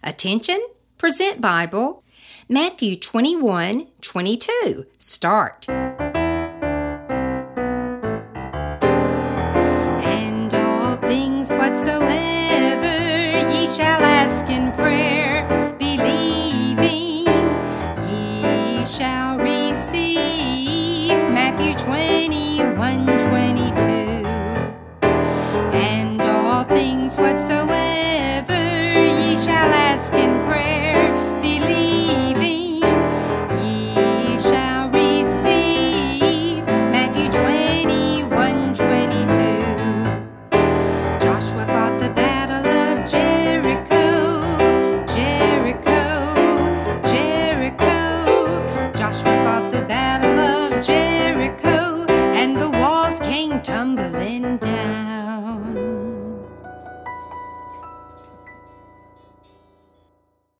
Attention, present Bible, Matthew 21:22. Start. And all things whatsoever ye shall ask in prayer, believing ye shall receive. Matthew 21:22. And all things whatsoever ye shall ask in prayer,